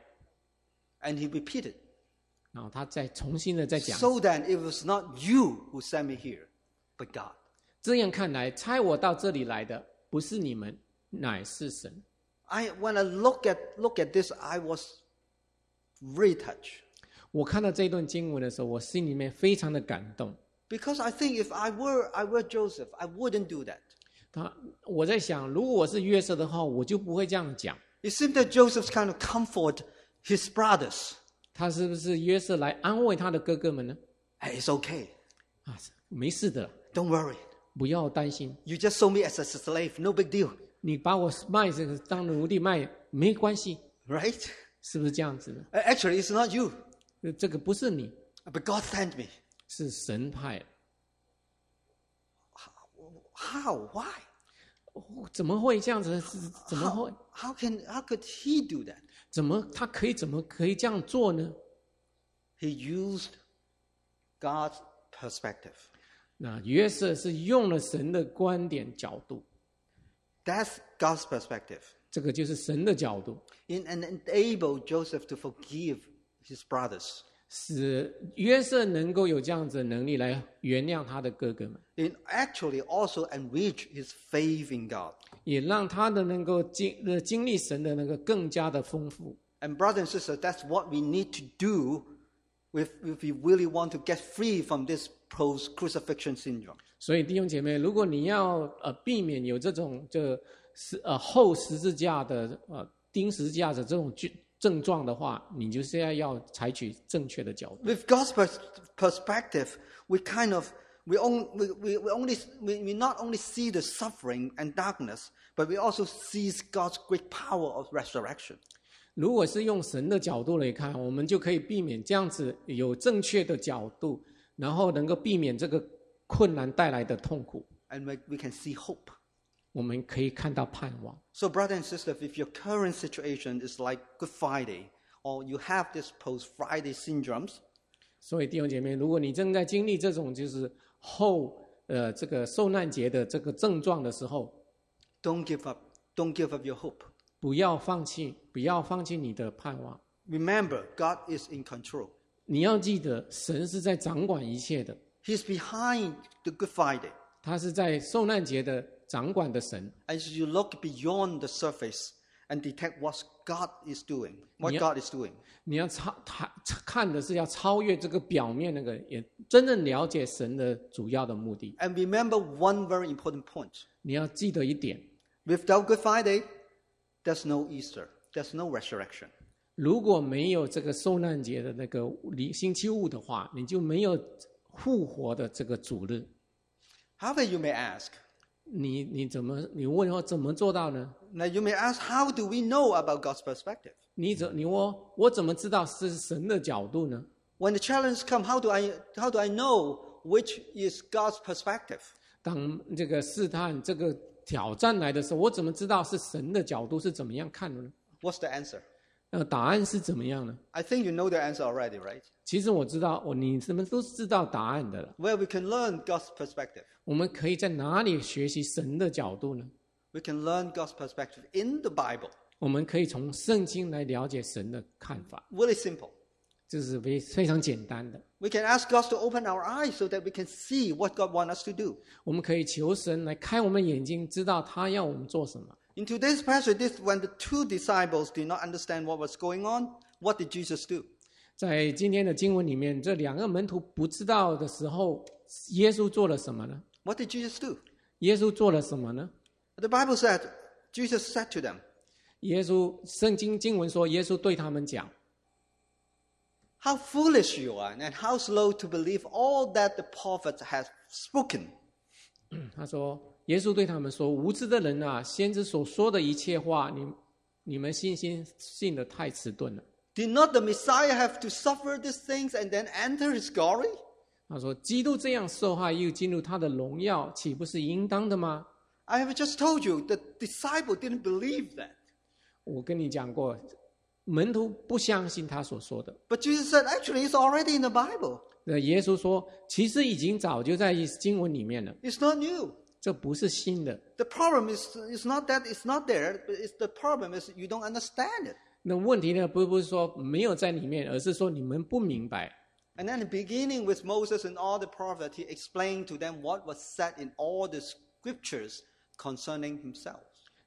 [SPEAKER 1] And he repeated,
[SPEAKER 2] 然后他再重新的再讲。
[SPEAKER 1] so then it was not you who sent me here, but God.
[SPEAKER 2] 这样看来，差我到这里来的不是你们，乃是神。
[SPEAKER 1] I when I look at look at this, I was really touched.
[SPEAKER 2] 我看到这段经文的时候，我心里面非常的感动。
[SPEAKER 1] Because I think if I were I were Joseph, I wouldn't do that.
[SPEAKER 2] 他我在想，如果我是约瑟的话，我就不会这样讲。
[SPEAKER 1] It seems that Joseph's kind of comfort his brothers.
[SPEAKER 2] 他是不是约瑟来安慰他的哥哥们呢？
[SPEAKER 1] Hey, it's okay.
[SPEAKER 2] 啊，没事的，
[SPEAKER 1] Don't worry.
[SPEAKER 2] 不要担心。
[SPEAKER 1] You just sold me as a slave. No big deal.
[SPEAKER 2] 你把我卖这个当奴隶卖，没关系，
[SPEAKER 1] Right?
[SPEAKER 2] 是不是这样子的？
[SPEAKER 1] Actually, it's not you.
[SPEAKER 2] 这个不是你，
[SPEAKER 1] But God sent me.
[SPEAKER 2] 是神派的。
[SPEAKER 1] How? Why?
[SPEAKER 2] 怎么会这样子？是怎么会？
[SPEAKER 1] How can how could he do that?
[SPEAKER 2] 怎么他可以怎么可以这样做呢？
[SPEAKER 1] He used God's perspective.
[SPEAKER 2] 那约瑟是用了神的观点角度，
[SPEAKER 1] That's God's perspective.
[SPEAKER 2] 这个就是神的角度，
[SPEAKER 1] In and enable Joseph to forgive his brothers.
[SPEAKER 2] 使约瑟能够有这样子的能力来原谅他的哥哥们，
[SPEAKER 1] It actually also enrich his faith in God.
[SPEAKER 2] 也让他的能够经呃经历神的那个更加的丰富。
[SPEAKER 1] And brothers and sisters, that's what we need to do if, if we really want to get free from this post-crucifixion syndrome.
[SPEAKER 2] 所以弟兄姐妹，如果你要呃避免有这种这十呃后十字架的呃钉十字架的这种症状的话，你就是要要采取正确的角度。
[SPEAKER 1] With God's pers- perspective, we kind of we, on, we, we, we only we, we not only see the suffering and darkness, but we also see God's great power of resurrection.
[SPEAKER 2] 如果是用神的角度来看，我们就可以避免这样子有正确的角度，然后能够避免这个困难带来的痛苦。
[SPEAKER 1] And we, we can see hope.
[SPEAKER 2] 我们可以看到盼望。
[SPEAKER 1] So, brother and sister, if your current situation is like Good Friday, or you have this post-Friday syndromes,
[SPEAKER 2] 所以弟兄姐妹，如果你正在经历这种就是后呃这个受难节的这个症状的时候，
[SPEAKER 1] don't give up. Don't give up your hope.
[SPEAKER 2] 不要放弃，不要放弃你的盼望。
[SPEAKER 1] Remember, God is in control.
[SPEAKER 2] 你要记得，神是在掌管一切的，
[SPEAKER 1] He's behind the Good Friday.
[SPEAKER 2] 他是在受难节的掌管的神。
[SPEAKER 1] As you look beyond the surface and detect what God is doing, what
[SPEAKER 2] Yeah.
[SPEAKER 1] God is doing.
[SPEAKER 2] 你要超他看的是要超越这个表面那个，也真正了解神的主要的目的。
[SPEAKER 1] And remember one very important point.
[SPEAKER 2] 你要记得一点，
[SPEAKER 1] Without Good Friday, there's no Easter. There's no resurrection.
[SPEAKER 2] 如果没有这个受难节的那个星期五的话，你就没有复活的这个主日。
[SPEAKER 1] However, you may ask,
[SPEAKER 2] 你你怎么你问我怎么做到呢？
[SPEAKER 1] now you may ask, how do we know about God's perspective?
[SPEAKER 2] 你怎你我我怎么知道是神的角度呢？
[SPEAKER 1] When the challenge comes, how do I how do I know which is God's perspective?
[SPEAKER 2] 当这个试探、这个挑战来的时候，我怎么知道是神的角度是怎么样看的呢？
[SPEAKER 1] What's the answer?
[SPEAKER 2] 那答案是怎么样呢？
[SPEAKER 1] I think you know the answer already, right?
[SPEAKER 2] 其实我知道，我你们都知道答案的了。
[SPEAKER 1] Where we can learn God's perspective.
[SPEAKER 2] 我们可以在哪里学习神的角度呢？
[SPEAKER 1] We can learn God's perspective in the Bible.
[SPEAKER 2] 我们可以从圣经来了解神的看法，
[SPEAKER 1] Really simple.
[SPEAKER 2] 这是非非常简单的。
[SPEAKER 1] We can ask God to open our eyes so that we can see what God wants us to do.
[SPEAKER 2] 我们可以求神来开我们眼睛，知道他要我们做什么。
[SPEAKER 1] In today's passage, this, when the two disciples did not understand what was going on, what did Jesus do?
[SPEAKER 2] 在今天的经文里面，这两个门徒不知道的时候，耶稣做了什么呢？
[SPEAKER 1] What did Jesus do?
[SPEAKER 2] 耶稣做了什么呢？
[SPEAKER 1] The Bible said, Jesus said to them,
[SPEAKER 2] 耶稣圣经经文说，耶稣对他们讲
[SPEAKER 1] how foolish you are, and how slow to believe all that the prophets have spoken.
[SPEAKER 2] 他说，耶稣对他们说：“无知的人啊，先知所说的一切话，你你们信心信得太迟钝了。”
[SPEAKER 1] Did not the Messiah have to suffer these things and then enter his glory?
[SPEAKER 2] 他说：“基督这样受害，又进入他的荣耀，岂不是应当的吗？”
[SPEAKER 1] I have just told you, the disciple didn't believe that.
[SPEAKER 2] 我跟你讲过，门徒不相信他所说的。
[SPEAKER 1] But Jesus said, actually, it's already in the Bible.
[SPEAKER 2] 那耶稣说，其实已经早就在经文里面了，
[SPEAKER 1] It's not new.
[SPEAKER 2] 这不是新的。
[SPEAKER 1] The problem is, is not that it's not there, but it's the problem is you don't understand it.
[SPEAKER 2] 那问题呢，不不是说没有在里面，而是说你们不明白。
[SPEAKER 1] And then beginning with Moses and all the prophets, he explained to them what was said in all the scriptures concerning himself.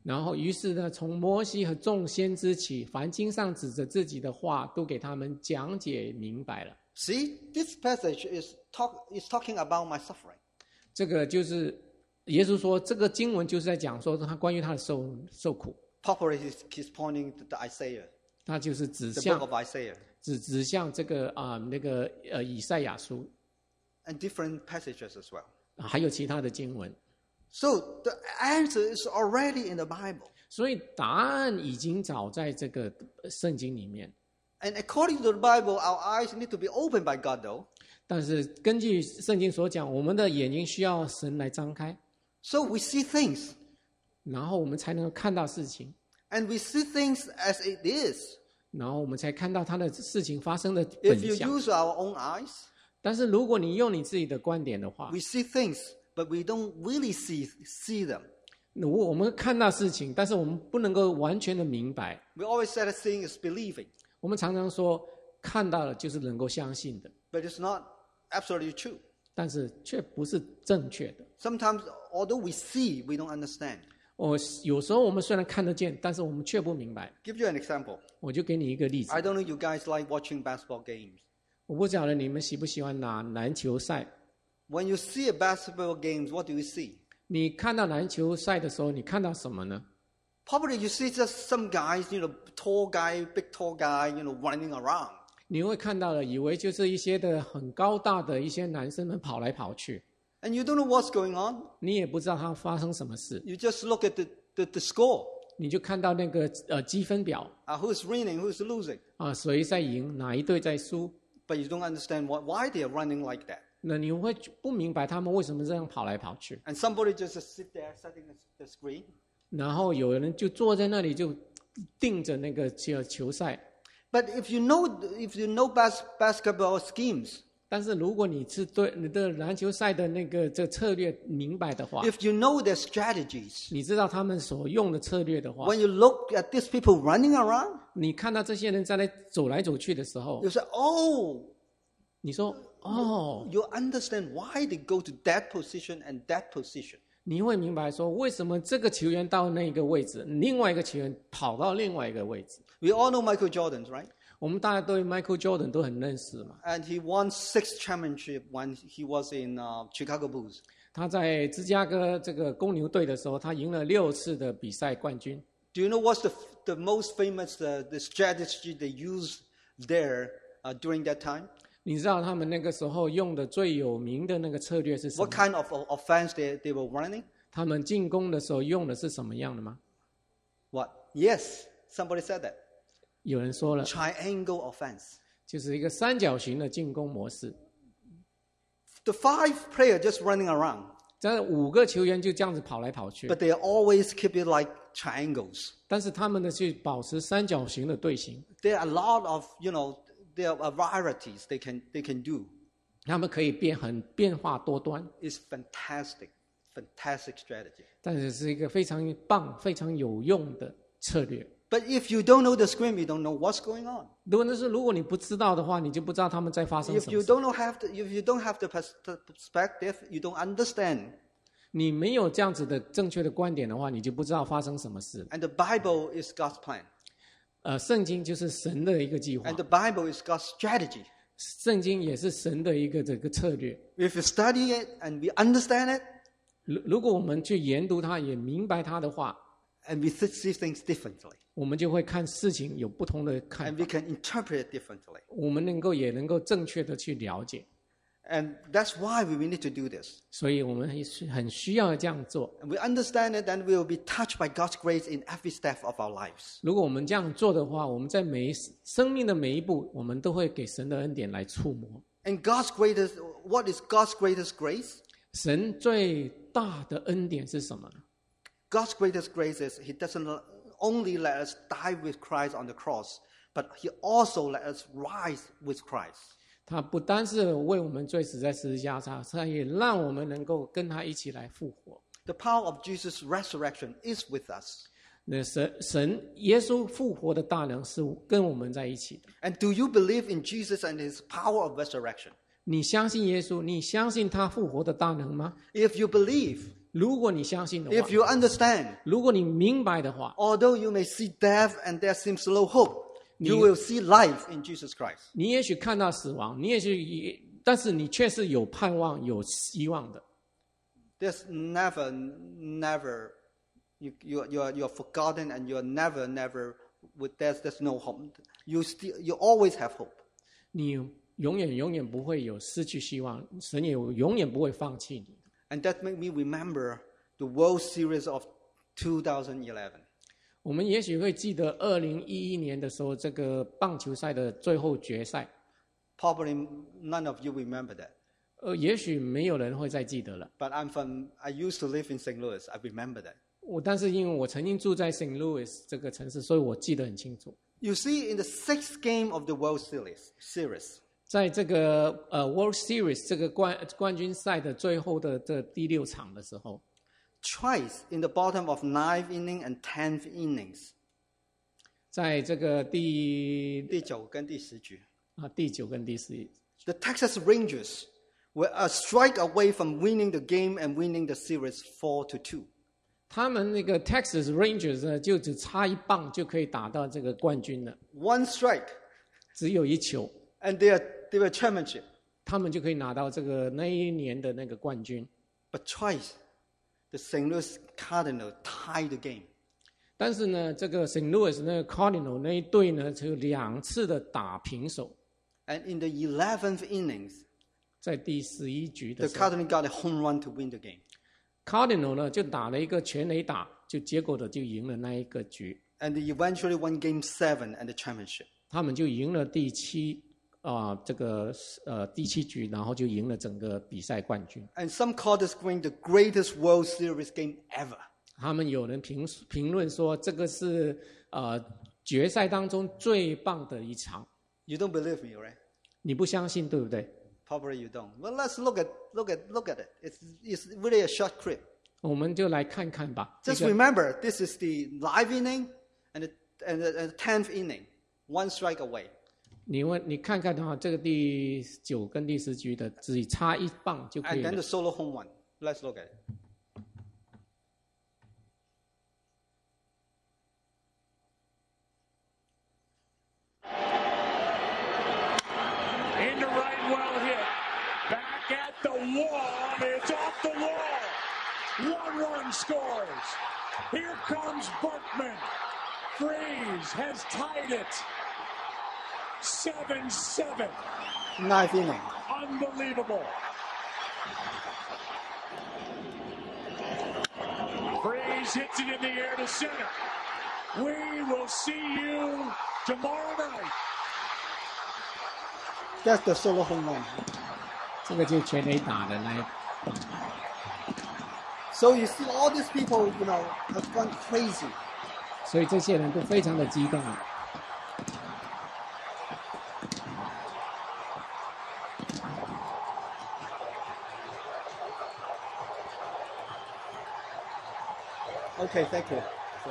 [SPEAKER 2] 然后，于是呢，从摩西和众先知起，凡经上指着自己的话，都给他们讲解明白了。
[SPEAKER 1] See, this passage is, talk, is talking about my suffering.
[SPEAKER 2] 这个就是耶稣说，这个经文就是在讲说他关于他的受受苦。
[SPEAKER 1] Probably he's, he's pointing to the Isaiah,
[SPEAKER 2] 他就是指
[SPEAKER 1] the
[SPEAKER 2] 向
[SPEAKER 1] book of Isaiah,
[SPEAKER 2] 指指向这个啊、那个呃以赛亚书，
[SPEAKER 1] and different passages as well.
[SPEAKER 2] 还有其他的经文。
[SPEAKER 1] So the answer is already in the Bible.
[SPEAKER 2] 所以答案已经早在这个圣经里面。
[SPEAKER 1] And according to the Bible, our eyes need to be opened by God, though.
[SPEAKER 2] 但是根据圣经所讲，我们的眼睛需要神来张开，
[SPEAKER 1] So we see things,
[SPEAKER 2] 然后我们才能够看到事情，
[SPEAKER 1] and we see things as it is.
[SPEAKER 2] 然后我们才看到他的事情发生的本
[SPEAKER 1] If you
[SPEAKER 2] 相。
[SPEAKER 1] use our own eyes,
[SPEAKER 2] 但是如果你用你自己的观点的话，
[SPEAKER 1] we see things, but we don't really see, see them.
[SPEAKER 2] 如果我们看到事情，但是我们不能够完全的明白。
[SPEAKER 1] We always say that seeing is believing,
[SPEAKER 2] 我们常常说看到了就是能够相信的，
[SPEAKER 1] but it's not absolutely true.
[SPEAKER 2] 但是却不是正确的。
[SPEAKER 1] Sometimes, although we see, we don't understand.
[SPEAKER 2] 我有时候我们虽然看得见，但是我们却不明白。
[SPEAKER 1] Give you an example.
[SPEAKER 2] 我就给你一个例子
[SPEAKER 1] I，don't know you guys like watching basketball games.
[SPEAKER 2] 我不晓得你们喜不喜欢拿篮球赛。
[SPEAKER 1] When you see a basketball game, what do you see?
[SPEAKER 2] 你看到篮球赛的时候，你看到什么呢？
[SPEAKER 1] Probably you see just some guys, you know, tall guy, big tall guy, you know, running around.
[SPEAKER 2] 你会看到了，以为就是一些的很高大的一些男生们跑来跑去，
[SPEAKER 1] And you don't know what's going on.
[SPEAKER 2] 你也不知道他发生什么事，
[SPEAKER 1] You just look at the, the, the score.
[SPEAKER 2] 你就看到那个呃积分表
[SPEAKER 1] Uh, who's winning, who's losing.
[SPEAKER 2] 啊，谁在赢，哪一队在输，
[SPEAKER 1] But you don't understand what, why they are running like that.
[SPEAKER 2] 那你会不明白他们为什么这样跑来跑去。
[SPEAKER 1] And somebody just sit there setting the screen.
[SPEAKER 2] 然后有人就坐在那里就盯着那个球球赛。
[SPEAKER 1] But if you know, if you know bas- basketball schemes,
[SPEAKER 2] 但是如果你是对你的篮球赛的那个这策略明白的话，
[SPEAKER 1] if you know their strategies,
[SPEAKER 2] 你知道他们所用的策略的话，
[SPEAKER 1] when you look at these people running around,
[SPEAKER 2] 你看到这些人在那走来走去的时候
[SPEAKER 1] you，say, oh,
[SPEAKER 2] 你说哦，
[SPEAKER 1] you understand why they go to that position and that position.
[SPEAKER 2] 你会明白说为什么这个球员到那个位置，另外一个球员跑到另外一个位置。
[SPEAKER 1] We all know Michael Jordan, right?
[SPEAKER 2] 我们大家对 Michael Jordan 都很认识嘛，
[SPEAKER 1] And he won six championships when he was in uh, Chicago Bulls.
[SPEAKER 2] 他在芝加哥这个公牛队的时候，他赢了六次的比赛冠军。
[SPEAKER 1] Do you know what's the, the most famous uh, the strategy they used there uh, during that time?
[SPEAKER 2] 你知道他们那个时候用的最有名的那个策略是什么
[SPEAKER 1] What？kind of of offense they, they were running?
[SPEAKER 2] 他们进攻的时候用的是什么样的吗？
[SPEAKER 1] What? Yes, somebody said that.
[SPEAKER 2] 有人说了，
[SPEAKER 1] Triangle offense.
[SPEAKER 2] 就是一个三角形的进攻模式。
[SPEAKER 1] The five players just running around,
[SPEAKER 2] 这五个球员就这样子跑来跑去，
[SPEAKER 1] but they always keep it like triangles.
[SPEAKER 2] 但是他们呢去保持三角形的队形，
[SPEAKER 1] There are a lot of, you know, there are varieties they can they can do.
[SPEAKER 2] 他们可以变很变化多端，
[SPEAKER 1] It's fantastic, fantastic strategy.
[SPEAKER 2] 但是是一个非常棒、非常有用的策略。
[SPEAKER 1] But if you don't know the screen, you don't know what's going on.
[SPEAKER 2] 如果那是如果你不知道的话，你就不知道他们在发生
[SPEAKER 1] If
[SPEAKER 2] 什
[SPEAKER 1] you
[SPEAKER 2] 么事。
[SPEAKER 1] don't know have the, if you don't have the pers- the perspective, you don't understand.
[SPEAKER 2] 你没有这样子的正确的观点的话，你就不知道发生什么事。
[SPEAKER 1] And the Bible is God's plan.
[SPEAKER 2] 呃，圣经就是神的一个计划
[SPEAKER 1] And，the Bible is God's strategy.
[SPEAKER 2] 圣经也是神的一个这个策略。
[SPEAKER 1] If we study it and we understand it,
[SPEAKER 2] 如如果我们去研读它，也明白它的话，
[SPEAKER 1] and we th- see things differently,
[SPEAKER 2] 我们就会看事情有不同的看
[SPEAKER 1] and
[SPEAKER 2] 法
[SPEAKER 1] we，can interpret it differently.
[SPEAKER 2] 我们能够也能够正确的去了解。
[SPEAKER 1] And that's why we need to do this.
[SPEAKER 2] 所以我们也是很需要这样做。
[SPEAKER 1] And we understand it, then we will be touched by God's grace in every step of our lives.
[SPEAKER 2] 如果我们这样做的话，我们在每一生命的每一步，我们都会给神的恩典来触摸。
[SPEAKER 1] And God's greatest, what is God's greatest grace?
[SPEAKER 2] 神最大的恩典是什么呢？
[SPEAKER 1] God's greatest grace is He doesn't only let us die with Christ on the cross, but He also let us rise with Christ.
[SPEAKER 2] 他不单是为我们罪死在十字架上，他也让我们能够跟他一起来复活。
[SPEAKER 1] The power of Jesus' resurrection is with us.
[SPEAKER 2] 那神神耶稣复活的大能是跟我们在一起的。
[SPEAKER 1] And do you believe in Jesus and His power of resurrection?
[SPEAKER 2] 你相信耶稣？你相信他复活的大能吗？
[SPEAKER 1] If you believe,
[SPEAKER 2] 如果你相信的话
[SPEAKER 1] if，you understand,
[SPEAKER 2] 如果你明白的话，
[SPEAKER 1] although you may see death and there seems no hope, you
[SPEAKER 2] You-
[SPEAKER 1] will see life in Jesus Christ.
[SPEAKER 2] 你也许看到死亡，你也许也，但是你却是有盼望、有希望的。
[SPEAKER 1] There's never, never, you, you, you're, you're forgotten and you're never, never, with there's, there's no hope. You still, you always have hope.
[SPEAKER 2] 你永远永远不会有失去希望，神也永远不会放弃你。
[SPEAKER 1] And that made me remember the World Series of two thousand eleven.
[SPEAKER 2] 我们也许会记得二零一一年的时候，这个棒球赛的最后决赛，
[SPEAKER 1] Probably none of you remember that.
[SPEAKER 2] 呃，也许没有人会再记得了。
[SPEAKER 1] But I'm from, I used to live in Saint Louis. I remember that.
[SPEAKER 2] 我但是因为我曾经住在 Saint Louis 这个城市，所以我记得很清楚。
[SPEAKER 1] You see, in the sixth game of the World Series, series,
[SPEAKER 2] 在这个呃 World Series 这个冠冠军赛的最后的这第六场的时候，
[SPEAKER 1] twice in the bottom of ninth inning and tenth innings,
[SPEAKER 2] 在这个第
[SPEAKER 1] 第九跟第十局,
[SPEAKER 2] 啊第九跟第十，
[SPEAKER 1] the Texas Rangers were a strike away from winning the game and winning the series four to two.
[SPEAKER 2] 他们那个 Texas Rangers 呢，就只差一棒就可以打到这个冠军了，
[SPEAKER 1] One strike,
[SPEAKER 2] 只有一球，
[SPEAKER 1] and they are, they were championship.
[SPEAKER 2] 他们就可以拿到这个那一年的那个冠军。
[SPEAKER 1] But twice, the Saint Louis Cardinals tied the game.
[SPEAKER 2] 但是呢，这个 Saint Louis 那个 Cardinal 那一队呢，只有两次的打平手，
[SPEAKER 1] And in the eleventh innings,
[SPEAKER 2] 在第十一局
[SPEAKER 1] the
[SPEAKER 2] 的时候
[SPEAKER 1] Cardinals got a home run to win the game.
[SPEAKER 2] ，Cardinal 呢就打了一个全垒打，就结果的就赢了那一个局，
[SPEAKER 1] And they eventually won game seven and the championship.
[SPEAKER 2] 他们就赢了第七啊、这个呃第七局，然后就赢了整个比赛冠军。
[SPEAKER 1] And some call this game the greatest World Series game ever.
[SPEAKER 2] 他们有人评评论说，这个是呃决赛当中最棒的一场。
[SPEAKER 1] You don't believe me, right?
[SPEAKER 2] 你不相信对不对？
[SPEAKER 1] Probably you don't. Well, let's look at look at look at it. It's it's really a short clip.
[SPEAKER 2] 我们就来看看吧。这
[SPEAKER 1] Just
[SPEAKER 2] 个
[SPEAKER 1] remember, this is the live inning and the and the, and the tenth inning, one strike away.
[SPEAKER 2] 你问你看看的话，这个第九跟第十局的只差一棒就可
[SPEAKER 1] And
[SPEAKER 2] 以
[SPEAKER 1] then
[SPEAKER 2] 了
[SPEAKER 1] the。solo home run. Let's look at it.
[SPEAKER 4] Into right, well hit. Back at the wall. It's off the wall. One run scores. Here comes Berkman. Freeze has tied it. seven seven.
[SPEAKER 1] Ninth inning.
[SPEAKER 4] Unbelievable. Freeze hits it in the air to center. We will see you tomorrow night.
[SPEAKER 1] That's the solo home run.
[SPEAKER 2] 这个就全垒打的那一，
[SPEAKER 1] So you see all these people, you know, have gone crazy.
[SPEAKER 2] 所以这些人都非常的激动。
[SPEAKER 1] Okay, thank you.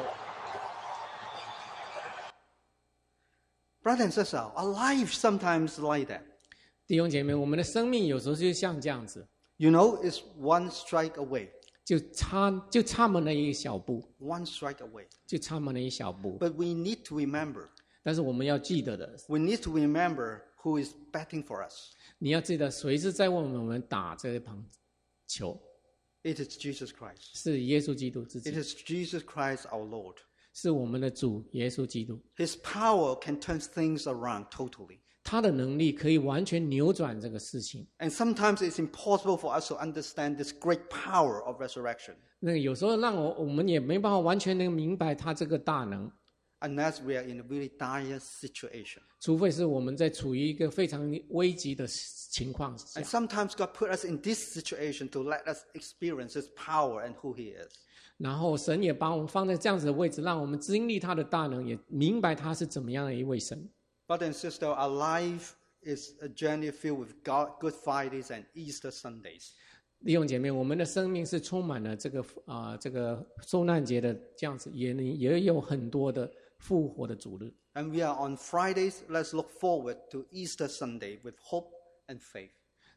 [SPEAKER 1] Brother and sister, our life sometimes like that.
[SPEAKER 2] 弟兄姐妹，我们的生命有时候就像这样子，
[SPEAKER 1] You know, it's one strike away.
[SPEAKER 2] 就差就差那么一小步，
[SPEAKER 1] One strike away.
[SPEAKER 2] 就差那么一小步。
[SPEAKER 1] But we need to remember.
[SPEAKER 2] 但是我们要记得的，
[SPEAKER 1] We need to remember who is betting for us.
[SPEAKER 2] 你要记得谁是在为我们打这一棒球，
[SPEAKER 1] It is Jesus Christ.
[SPEAKER 2] 是耶稣基督自
[SPEAKER 1] It
[SPEAKER 2] 己，
[SPEAKER 1] is Jesus Christ our Lord.
[SPEAKER 2] 是我们的主耶稣基督。
[SPEAKER 1] His power can turn things around totally.
[SPEAKER 2] 他的能力可以完全扭转这个事情。
[SPEAKER 1] And sometimes it's impossible for us to understand this great power of resurrection
[SPEAKER 2] 那个有时候让我我们也没办法完全能明白他这个大能，
[SPEAKER 1] unless we are in a really dire situation.
[SPEAKER 2] 除非是我们在处于一个非常危急的情况下
[SPEAKER 1] And。sometimes God put us in this situation to let us experience His power and who He is.
[SPEAKER 2] 然后神也把我们放在这样子的位置，让我们经历他的大能，也明白他是怎么样的一位神。
[SPEAKER 1] Brother and sister, our life is a journey filled with God, Good Fridays and Easter Sundays.
[SPEAKER 2] 弟兄姐妹，我们的生命是充满了这个啊、呃、这个受难节的这样子，也也有很多的复活的主日。
[SPEAKER 1] And we are on Fridays. Let's look forward to Easter Sunday with hope and faith.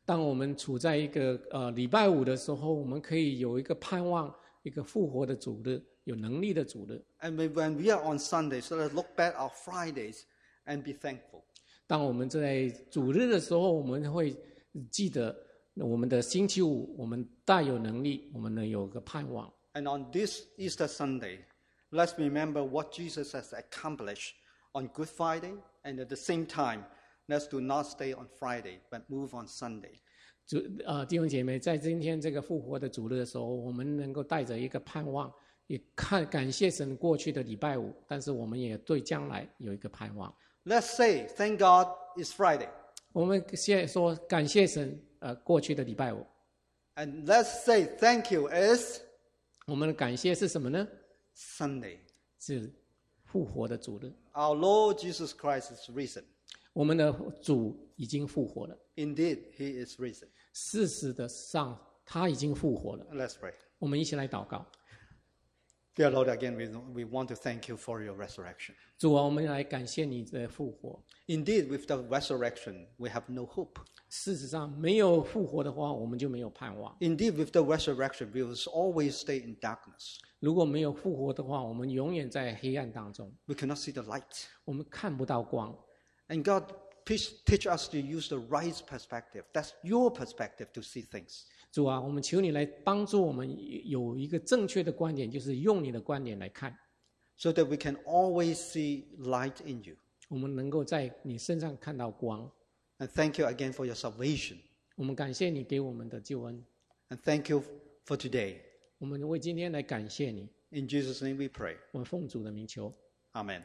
[SPEAKER 2] 当我们处在一个呃礼拜五的时候，我们可以有一个盼望，一个复活的主日，有能力的主日。
[SPEAKER 1] And when we are on Sundays, so let's look back our Fridays and be thankful.
[SPEAKER 2] 当我们在主日的时候，我们会记得我们的星期五，我们大有能力，我们能有个盼望。
[SPEAKER 1] And on this Easter Sunday, let's remember what Jesus has accomplished on Good Friday, and at the same time, let's do not stay on Friday, but move on Sunday.
[SPEAKER 2] 主呃弟兄姐妹，在今天这个复活的主日的时候，我们能够带着一个盼望，也看感谢神过去的礼拜五，但是我们也对将来有一个盼望。
[SPEAKER 1] Let's say, thank God it's Friday.
[SPEAKER 2] 我们现在说感谢神，呃，过去的礼拜五。
[SPEAKER 1] And let's say thank you is
[SPEAKER 2] 我们的感谢是什么呢？
[SPEAKER 1] Sunday.
[SPEAKER 2] 是复活的主日。
[SPEAKER 1] Our Lord Jesus Christ is risen.
[SPEAKER 2] 我们的主已经复活了，
[SPEAKER 1] Indeed, he is risen.
[SPEAKER 2] 事实的上他已经复活了。
[SPEAKER 1] Let's pray.
[SPEAKER 2] 我们一起来祷告。
[SPEAKER 1] Dear Lord, again, we, we want to thank you for your resurrection.
[SPEAKER 2] 主啊，我们来感谢你的复活。
[SPEAKER 1] Indeed, with the resurrection, we have no hope.
[SPEAKER 2] 事实上，没有复活的话，我们就没有盼望。
[SPEAKER 1] Indeed, with the resurrection, we will always stay in darkness.
[SPEAKER 2] 如果没有复活的话，我们永远在黑暗当中，
[SPEAKER 1] We cannot see the light.
[SPEAKER 2] 我们看不到光。
[SPEAKER 1] And God, please teach us to use the right perspective. That's your perspective to see things.
[SPEAKER 2] 主啊，我们求你来帮助我们有一个正确的观点，就是用你的观点来看，
[SPEAKER 1] So that we can always see light in you.
[SPEAKER 2] 我们能够在你身上看到光。
[SPEAKER 1] And thank you again for your salvation.
[SPEAKER 2] 我们感谢你给我们的救恩，
[SPEAKER 1] And thank you for today.
[SPEAKER 2] 我们为今天来感谢你。
[SPEAKER 1] In Jesus' name we pray.
[SPEAKER 2] 我们奉主的名求。
[SPEAKER 1] Amen.